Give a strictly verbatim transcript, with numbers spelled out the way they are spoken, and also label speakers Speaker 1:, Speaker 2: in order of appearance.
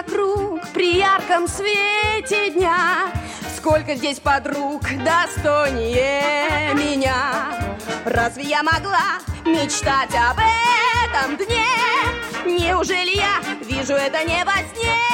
Speaker 1: вокруг при ярком свете дня. Сколько здесь подруг достойнее меня. Разве я могла мечтать об этом дне? Неужели я вижу это не во сне?